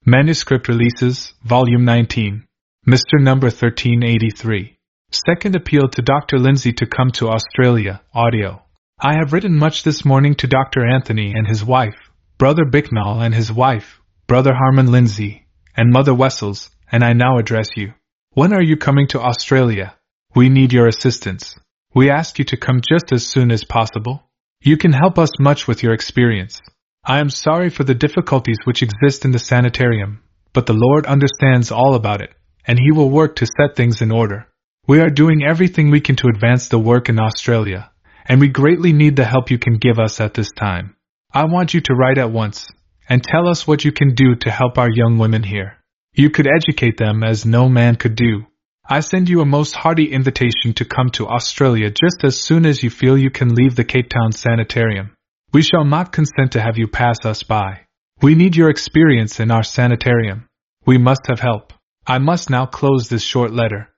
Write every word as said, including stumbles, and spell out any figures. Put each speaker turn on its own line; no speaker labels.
Manuscript Releases, Volume nineteen. Mister Number thirteen eighty-three. Second appeal to Doctor Lindsay to come to Australia, audio. I have written much this morning to Doctor Anthony and his wife, Brother Bicknell and his wife, Brother Harmon Lindsay, and Mother Wessels, and I now address you. When are you coming to Australia? We need your assistance. We ask you to come just as soon as possible. You can help us much with your experience. I am sorry for the difficulties which exist in the sanitarium, but the Lord understands all about it, and He will work to set things in order. We are doing everything we can to advance the work in Australia, and we greatly need the help you can give us at this time. I want you to write at once, and tell us what you can do to help our young women here. You could educate them as no man could do. I send you a most hearty invitation to come to Australia just as soon as you feel you can leave the Cape Town Sanitarium. We shall not consent to have you pass us by. We need your experience in our sanitarium. We must have help. I must now close this short letter.